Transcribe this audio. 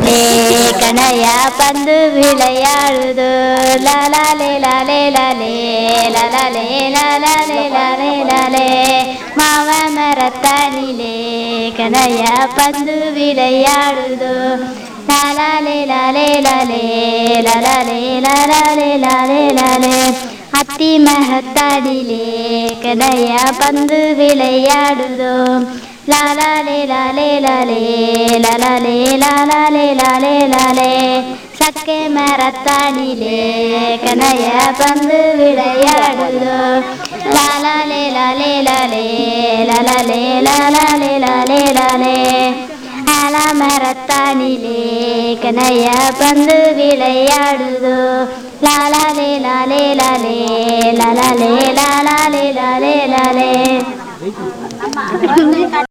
கனையா பந்து விளையாடுதோ லாலே லாலே லாலே லாலே லாலே லாலே லாலே மாவ மரத்தானிலே கனையா பந்து விளையாடுதோ லாலே லாலே லாலே லாலே லாலே லாலே லாலே அத்தி மரத்தானிலே கனையா பந்து விளையாடுதோ லாலே லாலே லாலே லாலே லாலே லாலே லாலே சக்கை மரத்தானிலே கனைய பந்து விளையாடுதோ லாலே லாலே லாலே லாலே லாலே லாலே லாலே ஆல மரத்தானிலே கனைய பந்து விளையாடுதோ லாலே லாலே லாலே லாலே லாலே லாலே லாலே